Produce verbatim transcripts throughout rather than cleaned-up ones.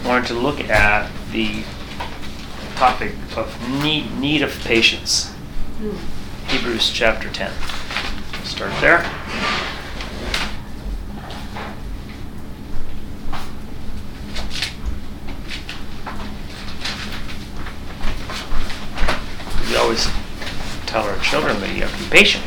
wanted to look at the topic of need, need of patience. Mm. Hebrews chapter ten. Start there. We always tell our children that you have to be patient.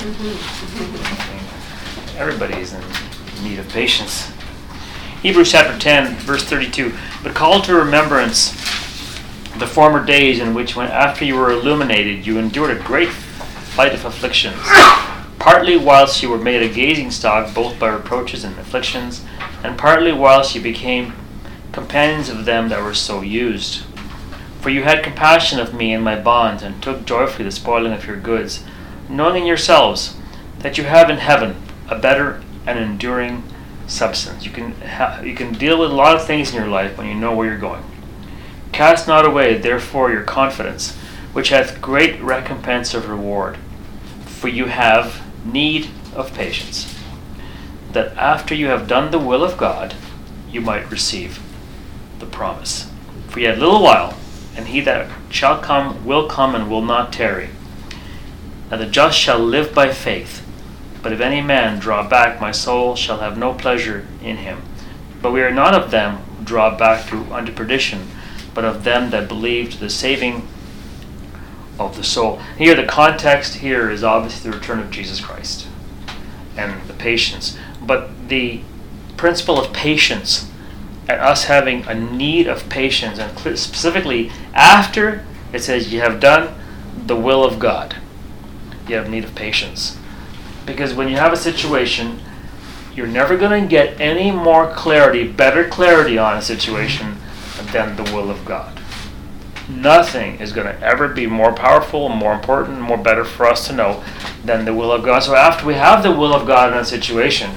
Mm-hmm. Everybody's in need of patience. Hebrews chapter ten, verse thirty-two. But call to remembrance the former days in which, when after you were illuminated, you endured a great fight of afflictions, partly whilst you were made a gazing stock both by reproaches and afflictions, and partly whilst you became companions of them that were so used. For you had compassion of me in my bonds, and took joyfully the spoiling of your goods, knowing in yourselves that you have in heaven a better and enduring substance. You can ha- you can deal with a lot of things in your life when you know where you're going. Cast not away, therefore, your confidence, which hath great recompense of reward. For you have need of patience, that after you have done the will of God, you might receive the promise. For yet a little while, and he that shall come will come and will not tarry. Now the just shall live by faith. But if any man draw back, my soul shall have no pleasure in him. But we are not of them who draw back to unto perdition, but of them that believe to the saving of the soul. Here, the context here is obviously the return of Jesus Christ and the patience. But the principle of patience, and us having a need of patience, and specifically after it says you have done the will of God, you have need of patience. Because when you have a situation, you're never going to get any more clarity, better clarity on a situation than the will of God. Nothing is going to ever be more powerful, more important, more better for us to know than the will of God. So after we have the will of God in a situation,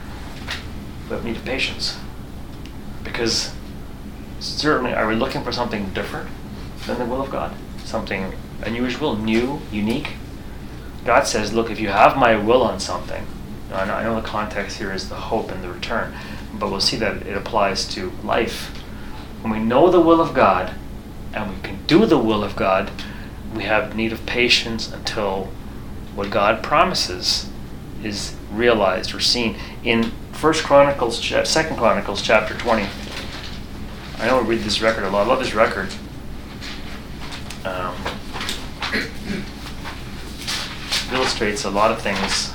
we have need of patience. Because certainly, are we looking for something different than the will of God? Something unusual, new, unique? God says, look, if you have my will on something, I know, I know the context here is the hope and the return, but we'll see that it applies to life. When we know the will of God, and we can do the will of God, we have need of patience until what God promises is realized or seen. In First Chronicles, Second Chronicles chapter twenty, I know we read this record a lot. I love this record. Um, illustrates a lot of things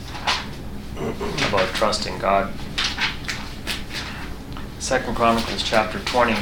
about trusting God. Second Chronicles chapter twenty.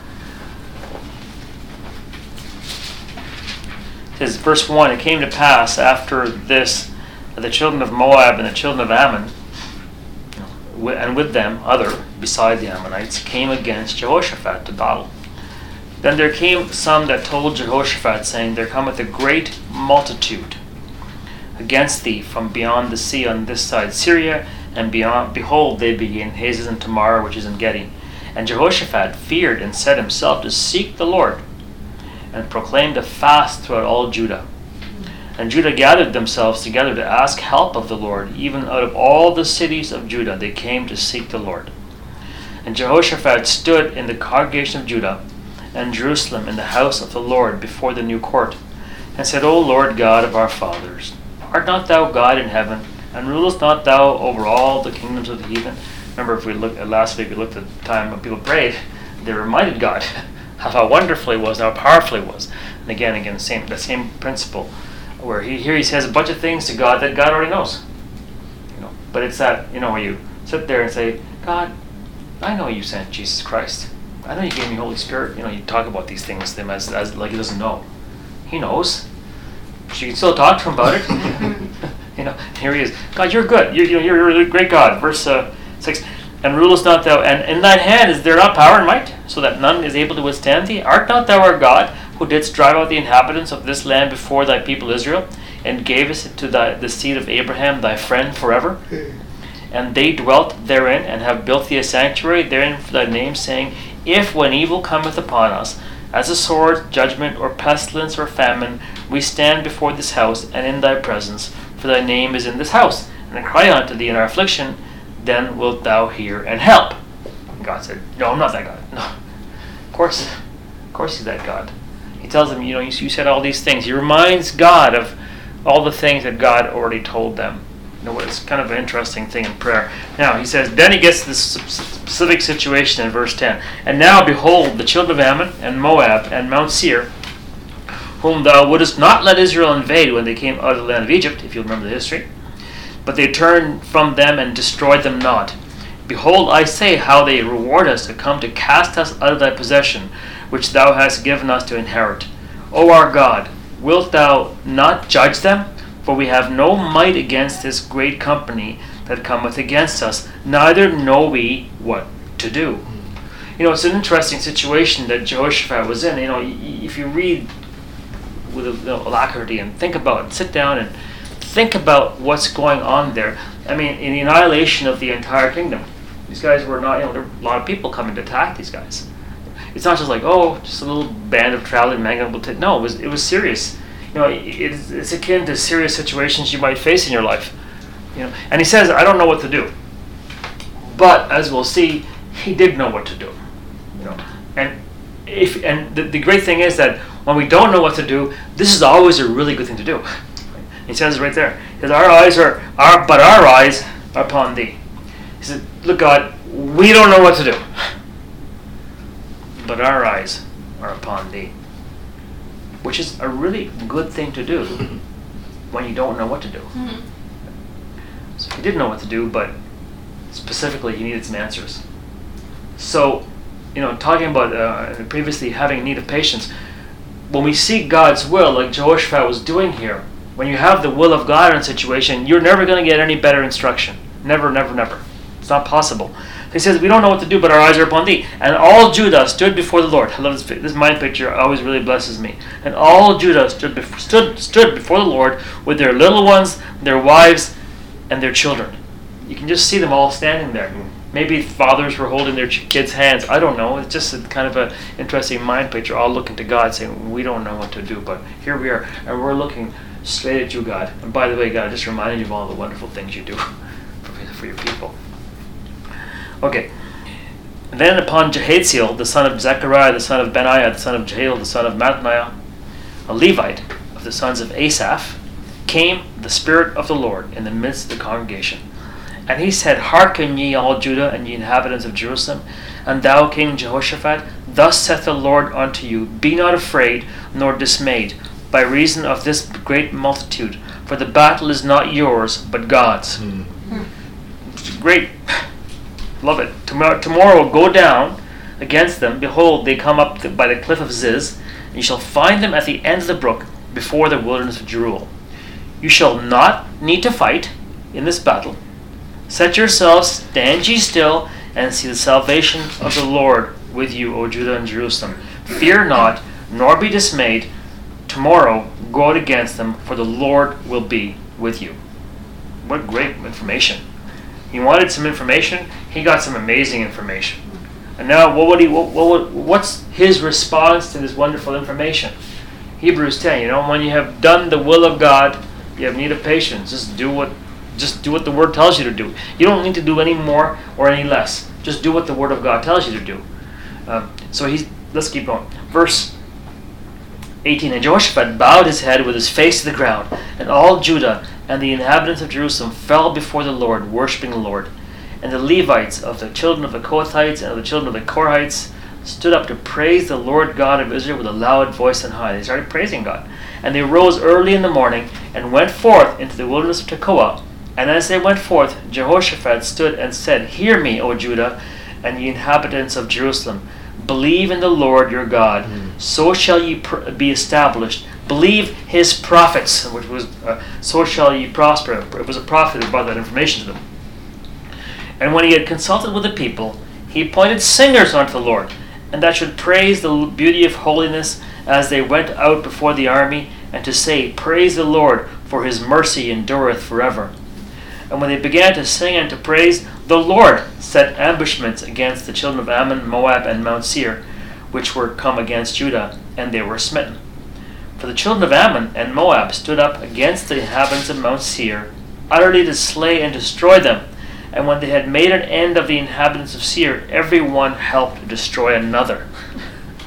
It says, verse one, it came to pass after this that the children of Moab and the children of Ammon, and with them other, beside the Ammonites, came against Jehoshaphat to battle. Then there came some that told Jehoshaphat, saying, there cometh a great multitude against thee from beyond the sea on this side Syria, and beyond, behold, they be in Hazes and Tamar, which is in Gedi. And Jehoshaphat feared and set himself to seek the Lord, and proclaimed a fast throughout all Judah. And Judah gathered themselves together to ask help of the Lord. Even out of all the cities of Judah they came to seek the Lord. And Jehoshaphat stood in the congregation of Judah and Jerusalem in the house of the Lord before the new court, and said, O Lord God of our fathers, art not thou God in heaven, and rulest not thou over all the kingdoms of the heathen? Remember, if we looked at last week, we looked at the time when people prayed, they reminded God how wonderful he was, how powerful he was. And again, again, the same, the same principle, where he here he says a bunch of things to God that God already knows. You know, but it's that, you know, where you sit there and say, God, I know you sent Jesus Christ. I know you gave me Holy Spirit. You know, you talk about these things to him as, as like he doesn't know. He knows. But you can still talk to him about it. You know, here he is. God, you're good. You're, you're, you're a great God. Verse uh, six. And rulest not thou, and in thine hand is there not power and might, so that none is able to withstand thee? Art not thou our God, who didst drive out the inhabitants of this land before thy people Israel, and gavest it to thy, the seed of Abraham, thy friend, forever? And they dwelt therein, and have built thee a sanctuary therein for thy name, saying, If when evil cometh upon us, as a sword, judgment, or pestilence, or famine, we stand before this house, and in thy presence, for thy name is in this house, and cry unto thee in our affliction, then wilt thou hear and help. And God said, no, I'm not that God. No, Of course, of course he's that God. He tells them, you know, you, you said all these things. He reminds God of all the things that God already told them. You know, it's kind of an interesting thing in prayer. Now, he says, then he gets to this specific situation in verse ten. And now, behold, the children of Ammon and Moab and Mount Seir, whom thou wouldest not let Israel invade when they came out of the land of Egypt, if you remember the history, but they turned from them and destroyed them not. Behold, I say how they reward us to come to cast us out of thy possession, which thou hast given us to inherit. O our God, wilt thou not judge them? For we have no might against this great company that cometh against us, neither know we what to do. You know, it's an interesting situation that Jehoshaphat was in. You know, if you read with alacrity and think about it, sit down and think about what's going on there. I mean, in the annihilation of the entire kingdom. These guys were not, you know, there were a lot of people coming to attack these guys. It's not just like, oh, just a little band of traveling men. No, it was, it was serious. You know, it's, it's akin to serious situations you might face in your life. You know, and he says, I don't know what to do. But as we'll see, he did know what to do. You know, and if and the, the great thing is that when we don't know what to do, this is always a really good thing to do. He says right there, he says, our eyes are, our, but our eyes are upon thee. He said, look, God, we don't know what to do, but our eyes are upon thee. Which is a really good thing to do when you don't know what to do. Mm-hmm. So he didn't know what to do, but specifically he needed some answers. So, you know, talking about uh, previously having need of patience, when we seek God's will, like Jehoshaphat was doing here, when you have the will of God in a situation, you're never going to get any better instruction. Never, never, never. It's not possible. He says, we don't know what to do, but our eyes are upon thee. And all Judah stood before the Lord. I love this, this mind picture. Always really blesses me. And all Judah stood, bef- stood, stood before the Lord with their little ones, their wives, and their children. You can just see them all standing there. Maybe fathers were holding their ch- kids' hands. I don't know. It's just a, kind of an interesting mind picture, all looking to God, saying, we don't know what to do, but here we are. And we're looking straight at you, God. And by the way, God, I just reminded you of all the wonderful things you do for, for your people. Okay. And then upon Jehaziel, the son of Zechariah, the son of Benaiah, the son of Jehiel, the son of Mattaniah, a Levite of the sons of Asaph, came the Spirit of the Lord in the midst of the congregation. And he said, Hearken ye all Judah and ye inhabitants of Jerusalem, and thou King Jehoshaphat, thus saith the Lord unto you, Be not afraid nor dismayed by reason of this great multitude, for the battle is not yours, but God's. Mm. It's great. Love it. Tomorrow, tomorrow go down against them. Behold, they come up by the cliff of Ziz, and you shall find them at the end of the brook, before the wilderness of Jeruel. You shall not need to fight in this battle. Set yourselves, stand ye still, and see the salvation of the Lord with you, O Judah and Jerusalem. Fear not, nor be dismayed. Tomorrow go out against them, for the Lord will be with you. What great information. He wanted some information. He got some amazing information. And now, what would he? What, what, what's his response to this wonderful information? Hebrews ten. You know, when you have done the will of God, you have need of patience. Just do what, just do what the Word tells you to do. You don't need to do any more or any less. Just do what the Word of God tells you to do. Um, so he's. Let's keep going. Verse eighteen. And Jehoshaphat bowed his head with his face to the ground, and all Judah and the inhabitants of Jerusalem fell before the Lord, worshipping the Lord. And the Levites of the children of the Kohathites and of the children of the Korahites stood up to praise the Lord God of Israel with a loud voice on high. They started praising God. And they rose early in the morning and went forth into the wilderness of Tekoa. And as they went forth, Jehoshaphat stood and said, Hear me, O Judah, and ye inhabitants of Jerusalem. Believe in the Lord your God, mm. so shall ye pr- be established. Believe his prophets, which was uh, so shall ye prosper. It was a prophet who brought that information to them. And when he had consulted with the people, he appointed singers unto the Lord, and that should praise the beauty of holiness as they went out before the army, and to say, Praise the Lord, for his mercy endureth forever. And when they began to sing and to praise, the Lord set ambushments against the children of Ammon, Moab, and Mount Seir, which were come against Judah, and they were smitten. For the children of Ammon and Moab stood up against the inhabitants of Mount Seir, utterly to slay and destroy them. And when they had made an end of the inhabitants of Seir, every one helped to destroy another.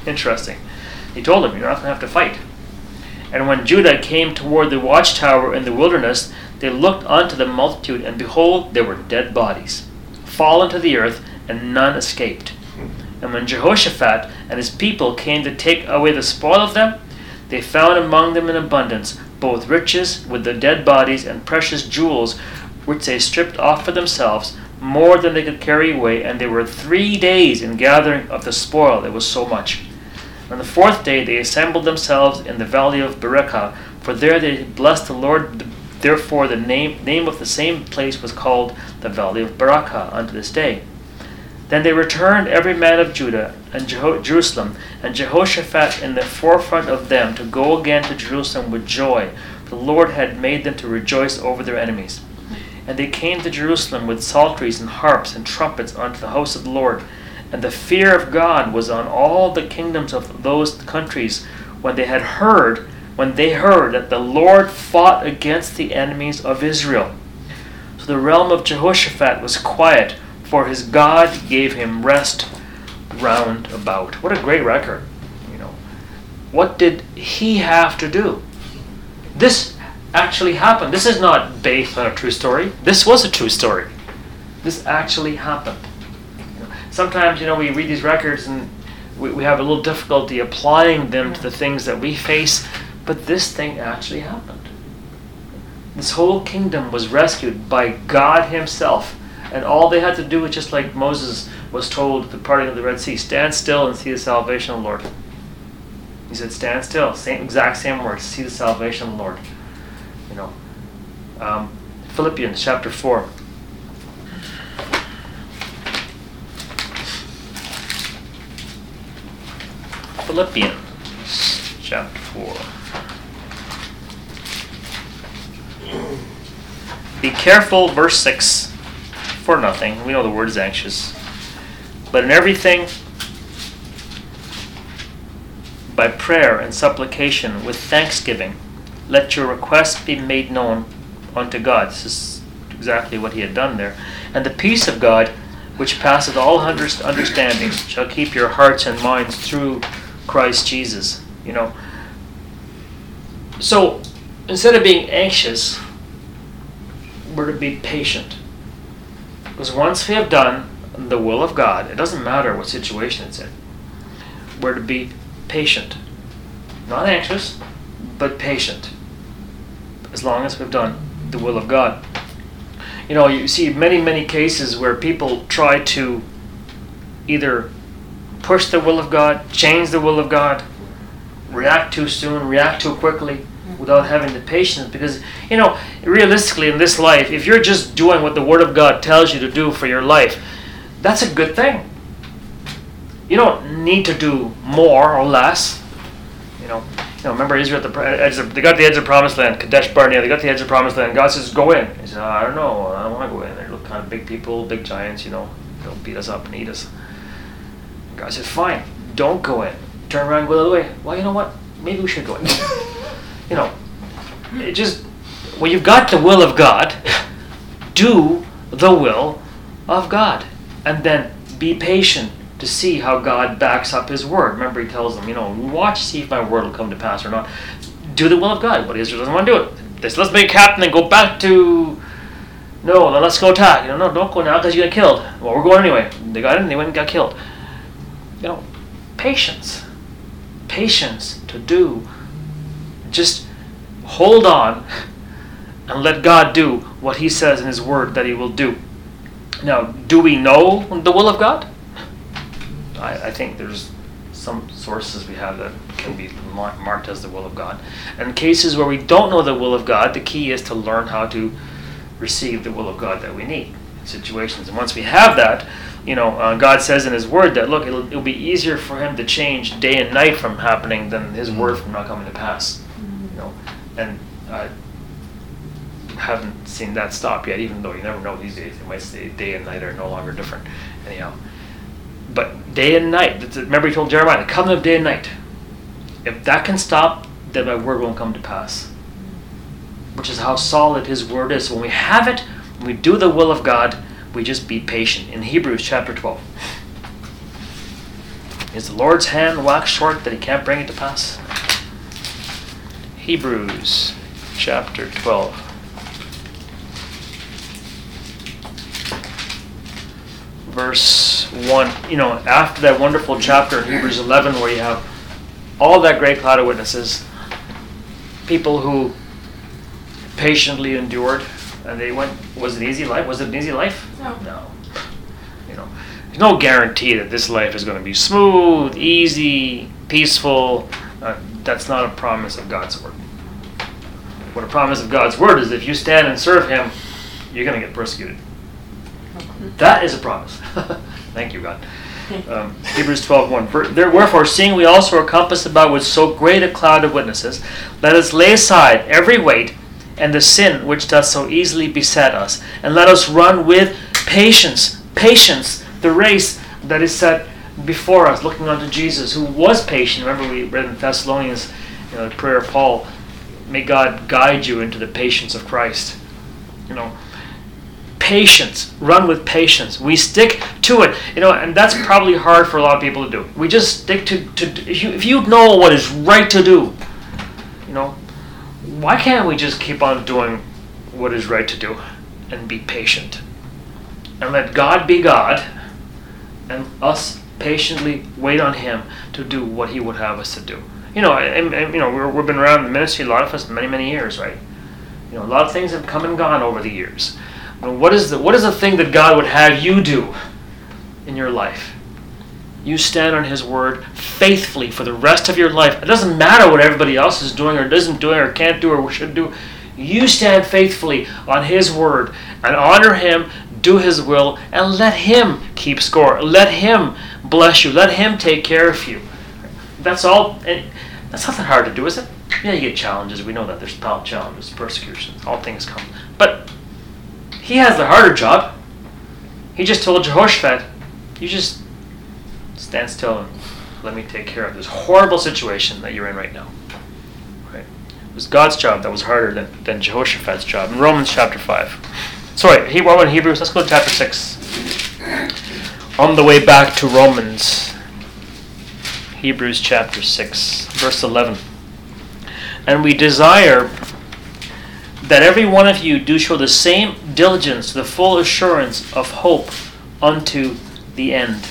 Interesting. He told them, you're not going to have to fight. And when Judah came toward the watchtower in the wilderness, they looked unto the multitude, and behold, there were dead bodies, fallen to the earth, and none escaped. And when Jehoshaphat and his people came to take away the spoil of them, they found among them in abundance both riches with the dead bodies and precious jewels, which they stripped off for themselves, more than they could carry away. And they were three days in gathering of the spoil. It was so much. On the fourth day they assembled themselves in the valley of Berekah, for there they blessed the Lord. Therefore the name, name of the same place was called the valley of Berekah unto this day. Then they returned every man of Judah and Jeho- Jerusalem, and Jehoshaphat in the forefront of them, to go again to Jerusalem with joy. The Lord had made them to rejoice over their enemies. And they came to Jerusalem with psalteries and harps and trumpets unto the house of the Lord. And the fear of God was on all the kingdoms of those countries, when they had heard, when they heard that the Lord fought against the enemies of Israel. So the realm of Jehoshaphat was quiet, for his God gave him rest round about. What a great record. You know, what did he have to do? This actually happened. This is not based on a true story. This was a true story. This actually happened. You know, sometimes, you know, we read these records and we, we have a little difficulty applying them to the things that we face, but this thing actually happened. This whole kingdom was rescued by God himself. And all they had to do was, just like Moses was told at the parting of the Red Sea, stand still and see the salvation of the Lord. He said, stand still. Same exact same words. See the salvation of the Lord. You know, um, Philippians chapter four. Philippians chapter four. Be careful, verse six. For nothing. We know the word is anxious. But in everything, by prayer and supplication with thanksgiving, let your requests be made known unto God. This is exactly what he had done there. And the peace of God, which passeth all understanding, shall keep your hearts and minds through Christ Jesus. You know. So, instead of being anxious, we're to be patient. Because once we have done the will of God, it doesn't matter what situation it's in. We're to be patient. Not anxious, but patient. As long as we've done the will of God. You know, you see many, many cases where people try to either push the will of God, change the will of God, react too soon, react too quickly, without having the patience. Because, you know, realistically in this life, if you're just doing what the Word of God tells you to do for your life, that's a good thing. You don't need to do more or less. You know, you know. Remember Israel at the edge of, they got the edge of Promised Land, Kadesh Barnea. They got the edge of Promised Land. God says, "Go in." He said, oh, "I don't know. I don't want to go in. They look kind of big people, big giants. You know, they'll beat us up and eat us." And God said, "Fine, don't go in. Turn around and go the other way." Well, you know what? Maybe we should go in. You know, it just, when you've got the will of God, do the will of God. And then be patient to see how God backs up his word. Remember, he tells them, you know, watch, see if my word will come to pass or not. Do the will of God. But Israel doesn't want to do it. They said, let's make a captain and go back to, no, no, let's go attack. You know, no, don't go now because you get killed. Well, we're going anyway. They got in, they went and got killed. You know, patience. Patience to do. Just hold on and let God do what he says in his word that he will do. Now, do we know the will of God? I, I think there's some sources we have that can be mar- marked as the will of God. And in cases where we don't know the will of God, the key is to learn how to receive the will of God that we need in situations. And once we have that, you know, uh, God says in his word that, look, it'll, it'll be easier for him to change day and night from happening than his word from not coming to pass. You know, and I haven't seen that stop yet, even though you never know these days. It might say day and night are no longer different anyhow. But day and night, remember he told Jeremiah, the covenant of day and night. If that can stop, then my word won't come to pass. Which is how solid his word is. So when we have it, when we do the will of God, we just be patient. In Hebrews chapter twelve. Is the Lord's hand waxed short that he can't bring it to pass? Hebrews chapter twelve. Verse one. You know, after that wonderful chapter in Hebrews eleven where you have all that great cloud of witnesses, people who patiently endured, and they went, was it an easy life? Was it an easy life? No. No. You know, there's no guarantee that this life is going to be smooth, easy, peaceful. Uh, that's not a promise of God's word. What a promise of God's word is, if you stand and serve him, you're going to get persecuted. That is a promise. Thank you, God. Um, Hebrews twelve one. Wherefore, seeing we also are compassed about with so great a cloud of witnesses, let us lay aside every weight and the sin which doth so easily beset us, and let us run with patience, patience, the race that is set before us, looking unto Jesus, who was patient. Remember, we read in Thessalonians, you know, the prayer of Paul, may God guide you into the patience of Christ. You know, patience, run with patience. We stick to it, you know, and that's probably hard for a lot of people to do. We just stick to, to if you if you know what is right to do, you know, why can't we just keep on doing what is right to do and be patient and let God be God and us patiently wait on him to do what he would have us to do. You know, and, and you know, we're, we've been around the ministry, a lot of us, many many years, right? You know, a lot of things have come and gone over the years. What is the what is the thing that God would have you do in your life? You stand on his word faithfully for the rest of your life. It doesn't matter what everybody else is doing or doesn't do or can't do or should do. You stand faithfully on his word and honor him, do his will, and let him keep score. Let him bless you. Let him take care of you. That's all. And that's not that hard to do, is it? Yeah, you get challenges. We know that. There's challenges, persecutions. All things come. But he has the harder job. He just told Jehoshaphat, you just stand still and let me take care of this horrible situation that you're in right now. Right? It was God's job that was harder than, than Jehoshaphat's job. In Romans chapter five. Sorry, he went in Hebrews. Let's go to chapter six. On the way back to Romans, Hebrews chapter six, verse eleven. And we desire that every one of you do show the same diligence to the full assurance of hope unto the end.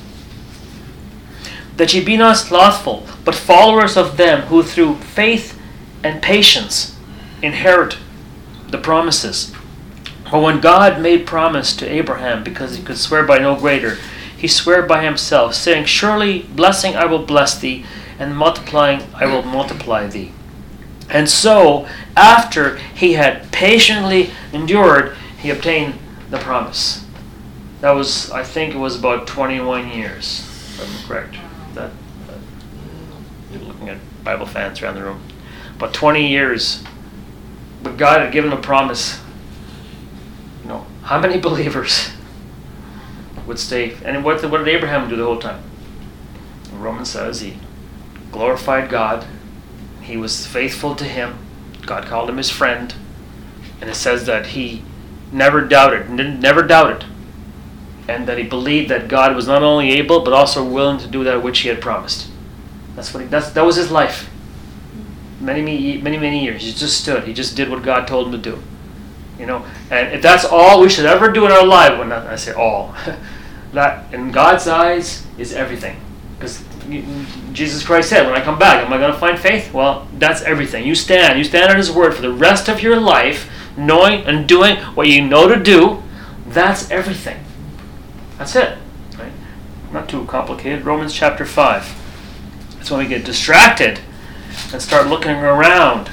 That ye be not slothful, but followers of them who through faith and patience inherit the promises. For when God made promise to Abraham, because he could swear by no greater, he sware by himself, saying, surely blessing I will bless thee, and multiplying I will multiply thee. And so, after he had patiently endured, he obtained the promise. That was, I think it was about twenty-one years, if I'm correct. That, that you're looking at Bible fans around the room. About twenty years. But God had given a promise. You know, how many believers would stay? And what did, what did Abraham do the whole time? Romans says he glorified God. He was faithful to him. God called him his friend. And it says that he never doubted, never doubted. And that he believed that God was not only able, but also willing to do that which he had promised. That's what he, that's, that was his life. Many, many, many, many years. He just stood. He just did what God told him to do. You know, and if that's all we should ever do in our life, when I say all, that in God's eyes is everything. Because Jesus Christ said, when I come back, am I going to find faith? Well, that's everything. You stand. You stand on his word for the rest of your life, knowing and doing what you know to do. That's everything. That's it. Right? Not too complicated. Romans chapter five. That's when we get distracted and start looking around.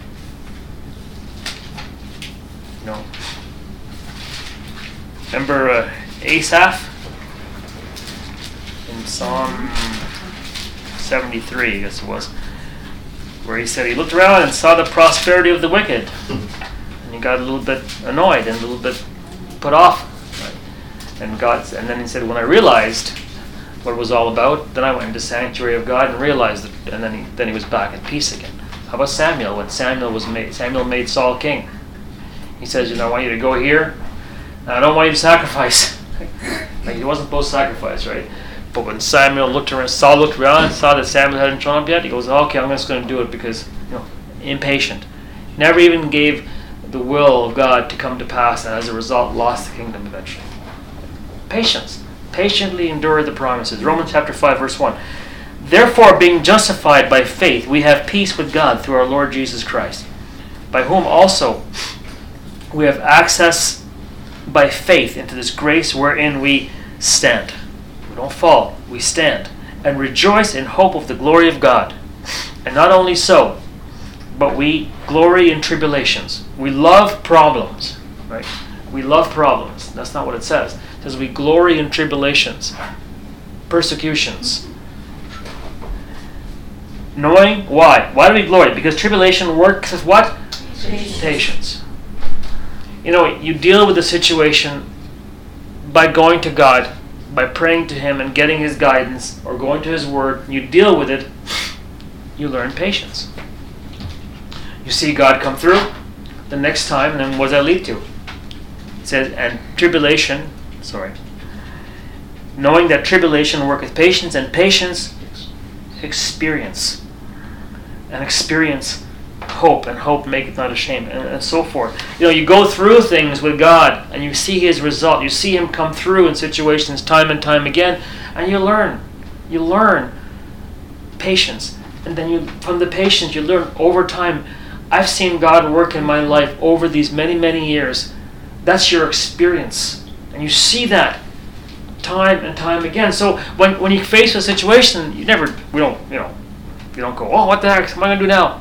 You know, remember uh, Asaph in Psalm seventy-three, I guess it was, where he said he looked around and saw the prosperity of the wicked, and he got a little bit annoyed and a little bit put off. Right? And God, and then he said, when I realized what it was all about, then I went into the sanctuary of God and realized it, and then he then he was back at peace again. How about Samuel? When Samuel was made, Samuel made Saul king. He says, you know, I want you to go here. I don't want you to sacrifice. Like, he wasn't supposed to sacrifice, right? But when Samuel looked around, Saul looked around and saw that Samuel hadn't shown up yet, he goes, okay, I'm just going to do it because, you know, impatient. Never even gave the will of God to come to pass, and as a result lost the kingdom eventually. Patience. Patiently endure the promises. Romans chapter five, verse one. Therefore, being justified by faith, we have peace with God through our Lord Jesus Christ, by whom also we have access by faith into this grace wherein we stand. We don't fall, we stand, and rejoice in hope of the glory of God. And not only so, but we glory in tribulations. We love problems, right? We love problems. That's not what it says. It says we glory in tribulations, persecutions. Knowing why? Why do we glory? Because tribulation works as what? Patience. Patience. You know, you deal with the situation by going to God, by praying to Him and getting His guidance, or going to His Word. You deal with it, you learn patience. You see God come through the next time, and then what does that lead to? It says, and tribulation, sorry, knowing that tribulation worketh patience, and patience experience. And experience hope, and hope maketh not ashamed, and, and so forth. You know, you go through things with God, and you see His result. You see Him come through in situations time and time again, and you learn. You learn patience. And then you, from the patience, you learn over time. I've seen God work in my life over these many, many years. That's your experience. And you see that time and time again. So when, when you face a situation, you never, we don't, you know, you don't go, oh, what the heck am I going to do now?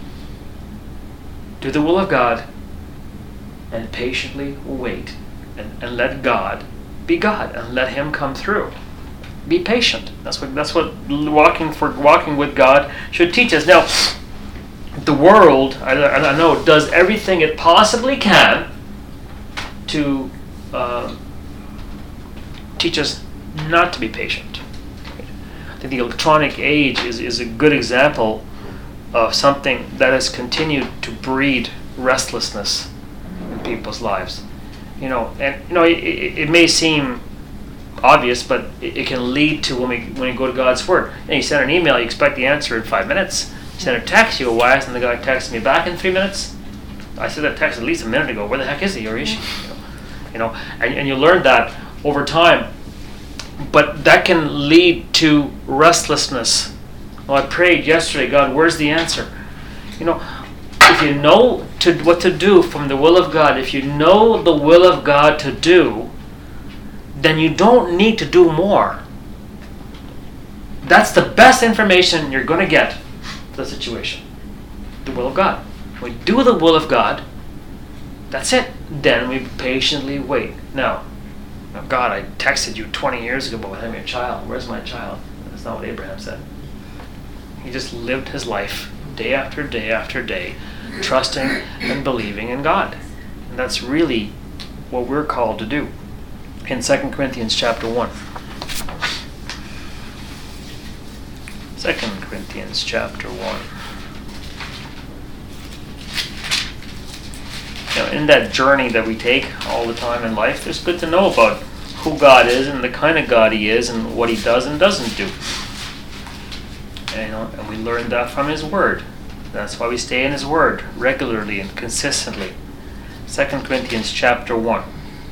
Do the will of God and patiently wait and, and let God be God and let Him come through. Be patient. That's what that's what walking for walking with God should teach us. Now, the world, I, I know, does everything it possibly can to uh, teach us not to be patient. I think the electronic age is, is a good example of something that has continued to breed restlessness in people's lives. You know, and you know, it, it, it may seem obvious, but it, it can lead to when we when we go to God's Word. And you send an email, you expect the answer in five minutes. You send a text, you go, why hasn't the guy texted me back in three minutes? I sent that text at least a minute ago. Where the heck is he or is she? You know, you know and, and you learn that over time. But that can lead to restlessness. Well, I prayed yesterday, God, where's the answer? You know, if you know to what to do from the will of God, if you know the will of God to do, then you don't need to do more. That's the best information you're going to get for the situation. The will of God. When we do the will of God, that's it. Then we patiently wait. Now, now, God, I texted you twenty years ago about having a child. Where's my child? That's not what Abraham said. He just lived his life day after day after day, trusting and believing in God. And that's really what we're called to do. In Second Corinthians chapter one. Second Corinthians chapter one. You know, in that journey that we take all the time in life, it's good to know about who God is and the kind of God He is and what He does and doesn't do. And, you know, and we learn that from His Word. That's why we stay in His Word regularly and consistently. Second Corinthians chapter one.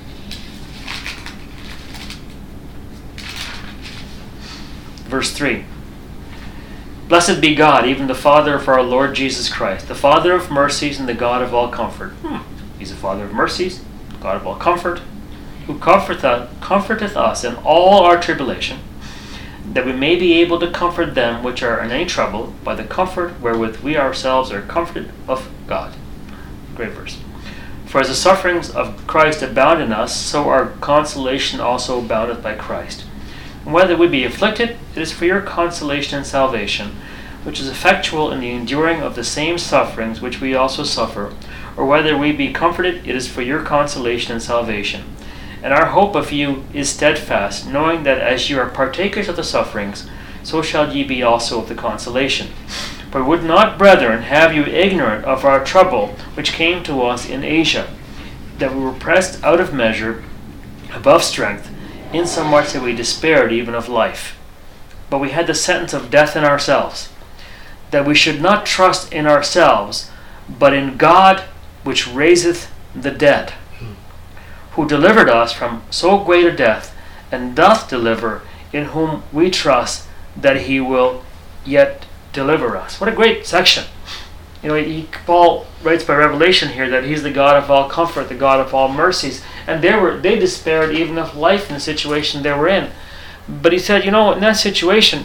Verse three. Blessed be God, even the Father of our Lord Jesus Christ, the Father of mercies and the God of all comfort. Hmm. He's the Father of mercies, God of all comfort, who comforteth, comforteth us in all our tribulation, that we may be able to comfort them which are in any trouble by the comfort wherewith we ourselves are comforted of God. Great verse. For as the sufferings of Christ abound in us, so our consolation also aboundeth by Christ. And whether we be afflicted, it is for your consolation and salvation, which is effectual in the enduring of the same sufferings which we also suffer, or whether we be comforted, it is for your consolation and salvation. And our hope of you is steadfast, knowing that as you are partakers of the sufferings, so shall ye be also of the consolation. For we would not, brethren, have you ignorant of our trouble which came to us in Asia, that we were pressed out of measure, above strength, insomuch that we despaired even of life. But we had the sentence of death in ourselves, that we should not trust in ourselves, but in God which raiseth the dead, who delivered us from so great a death, and doth deliver, in whom we trust that he will yet deliver us. What a great section. You know, he, Paul writes by revelation here that he's the God of all comfort, the God of all mercies. And they were they despaired even of life in the situation they were in. But he said, you know, in that situation,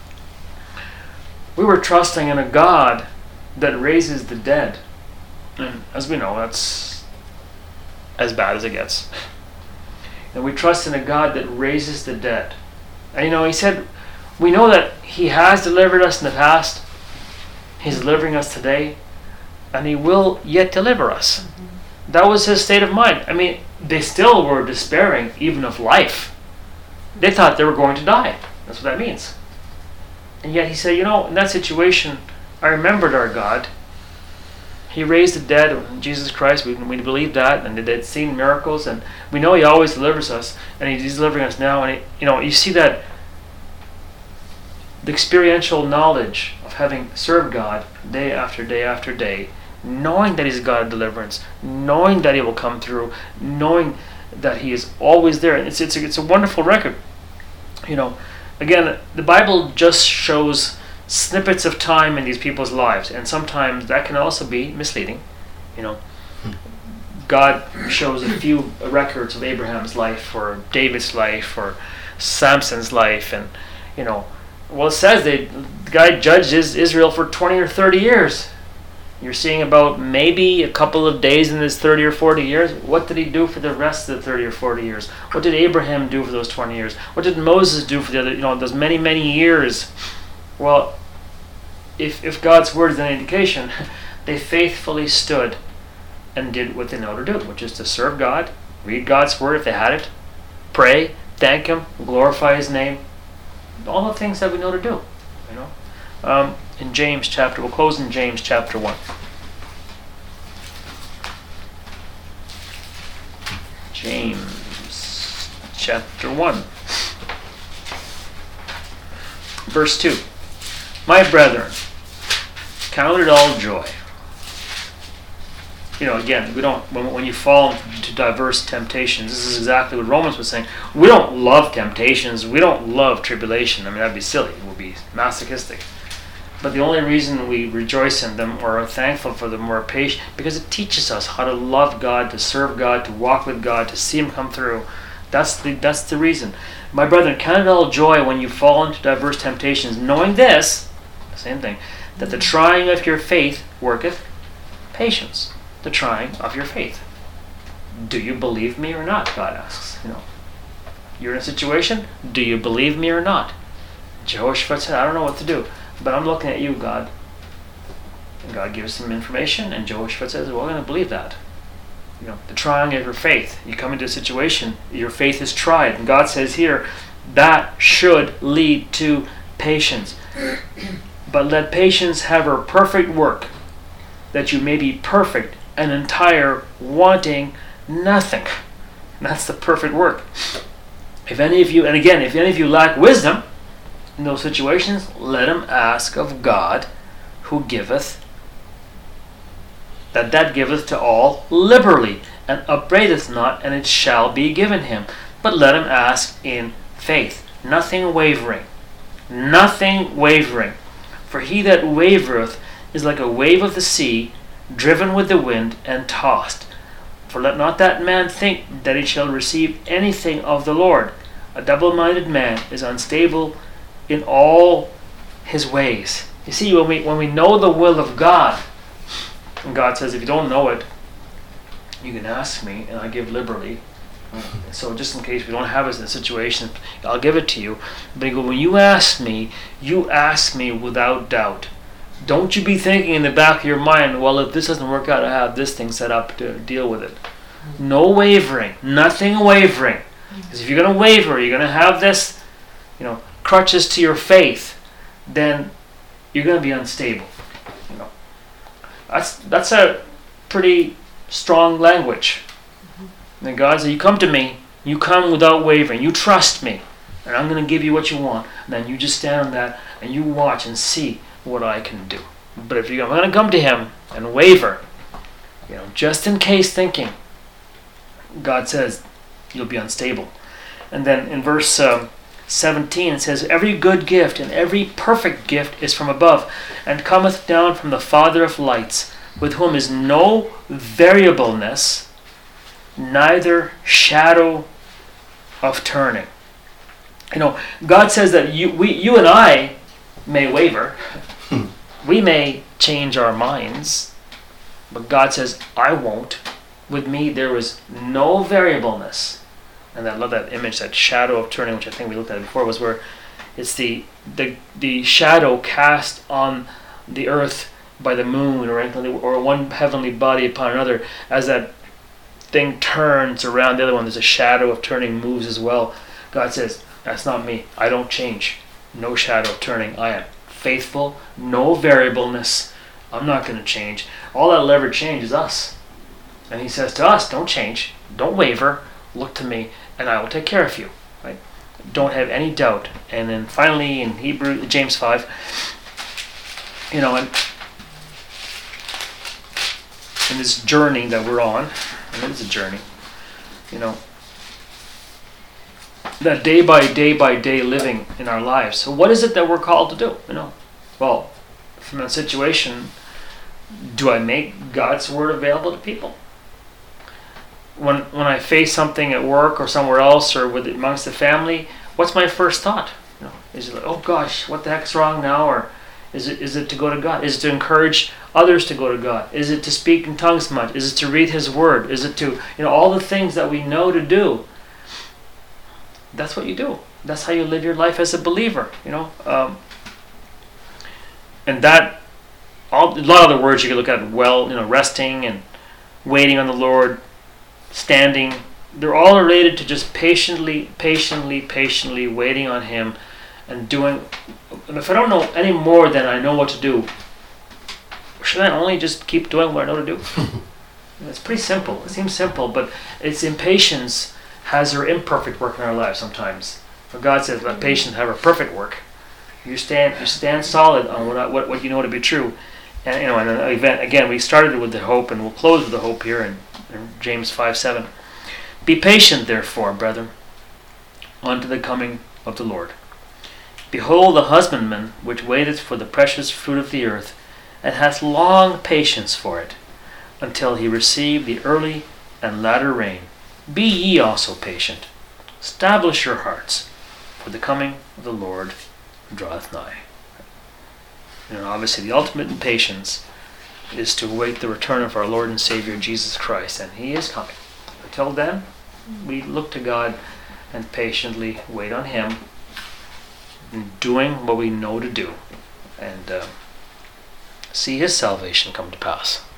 we were trusting in a God that raises the dead. And as we know, that's as bad as it gets. And we trust in a God that raises the dead. And you know, he said, we know that he has delivered us in the past. He's delivering us today. And he will yet deliver us. Mm-hmm. That was his state of mind. I mean, they still were despairing even of life. They thought they were going to die. That's what that means. And yet he said, you know, in that situation, I remembered our God. He raised the dead, Jesus Christ. We, we believe that, and they'd seen miracles, and we know he always delivers us, and he's delivering us now. And he, you know, you see that the experiential knowledge of having served God day after day after day, knowing that he's a God of deliverance, knowing that he will come through, knowing that he is always there. And it's it's a, it's a wonderful record. You know, again, the Bible just shows snippets of time in these people's lives, and sometimes that can also be misleading. You know, God shows a few records of Abraham's life, or David's life, or Samson's life, and you know, well, it says that the guy judged Israel for twenty or thirty years. You're seeing about maybe a couple of days in his thirty or forty years. What did he do for the rest of the thirty or forty years? What did Abraham do for those twenty years? What did Moses do for the other, you know, those many, many years? Well, if if God's word is an indication, they faithfully stood and did what they know to do, which is to serve God, read God's word if they had it, pray, thank him, glorify his name, all the things that we know to do. You know, um, in James chapter, we'll close in James chapter one. James chapter one, verse two. My brethren, count it all joy. You know, again, we don't, when, when you fall into diverse temptations, this is exactly what Romans was saying. We don't love temptations. We don't love tribulation. I mean, that'd be silly. It would be masochistic. But the only reason we rejoice in them or are thankful for them or are patient, because it teaches us how to love God, to serve God, to walk with God, to see him come through. That's the that's the reason. My brethren, count it all joy when you fall into diverse temptations, knowing this, same thing, that the trying of your faith worketh patience. The trying of your faith. Do you believe me or not? God asks. You know, you're in a situation. Do you believe me or not? Jehoshaphat said, I don't know what to do, but I'm looking at you, God. And God gives him information, and Jehoshaphat says, well, I'm going to believe that. You know, the trying of your faith. You come into a situation, your faith is tried, and God says here, that should lead to patience. But let patience have her perfect work, that you may be perfect and entire, wanting nothing. And that's the perfect work. If any of you, and again, if any of you lack wisdom in those situations, let him ask of God, who giveth, that that giveth to all liberally, and upbraideth not, and it shall be given him. But let him ask in faith, nothing wavering, nothing wavering. For he that wavereth is like a wave of the sea, driven with the wind and tossed. For let not that man think that he shall receive anything of the Lord. A double-minded man is unstable in all his ways. You see, when we when we know the will of God, and God says, if you don't know it, you can ask me, and I give liberally. So just in case we don't have it in a situation, I'll give it to you. But when you ask me, you ask me without doubt. Don't you be thinking in the back of your mind, well, if this doesn't work out, I have this thing set up to deal with it. No wavering. Nothing wavering. Because if you're going to waver, you're going to have this, you know, crutches to your faith, then you're going to be unstable. You know, that's that's a pretty strong language. And God said, you come to me, You come without wavering. You trust me. And I'm going to give you what you want. And then you just stand on that and you watch and see what I can do. But if you're going to come to him and waver, you know, just in case thinking, God says you'll be unstable. And then in verse um, seventeen it says, every good gift and every perfect gift is from above, and cometh down from the Father of lights, with whom is no variableness, neither shadow of turning. You know, God says that you, we, you and I may waver. We may change our minds. But God says, I won't. With me, there is no variableness. And I love that image, that shadow of turning, which I think we looked at before, was where it's the the, the shadow cast on the earth by the moon or, or one heavenly body upon another. As that thing turns around the other one, there's a shadow of turning moves as well. God says, that's not me. I don't change. No shadow of turning. I am faithful. No variableness. I'm not going to change. All that'll ever change is us. And he says to us, don't change. Don't waver. Look to me, and I will take care of you. Right? Don't have any doubt. And then finally in Hebrew, James five, you know, and in this journey that we're on, and it is a journey, you know, that day by day by day living in our lives. So what is it that we're called to do? You know, well, from that situation, do I make God's word available to people? When when I face something at work or somewhere else or with amongst the family, what's my first thought? You know, is it like, oh gosh, what the heck's wrong now? Or is it is it to go to God? Is it to encourage others to go to God? Is it to speak in tongues much? Is it to read His Word? Is it to, you know, all the things that we know to do? That's what you do. That's how you live your life as a believer. You know, um, and that all a lot of other words you could look at. Well, you know, resting and waiting on the Lord, standing. They're all related to just patiently, patiently, patiently waiting on Him and doing. And if I don't know any more than I know what to do, should I only just keep doing what I know to do? It's pretty simple. It seems simple, but it's impatience has her imperfect work in our lives sometimes. For God says, let patience have her perfect work. You stand, you stand solid on what, what what you know to be true. And you know, and an event again, we started with the hope, and we'll close with the hope here in, in James five seven. Be patient, therefore, brethren, unto the coming of the Lord. Behold, the husbandman which waiteth for the precious fruit of the earth, and hath long patience for it, until he receive the early and latter rain. Be ye also patient. Establish your hearts, for the coming of the Lord draweth nigh. And obviously the ultimate in patience is to await the return of our Lord and Savior Jesus Christ, and He is coming. Until then, we look to God and patiently wait on Him, doing what we know to do, and uh, see His salvation come to pass.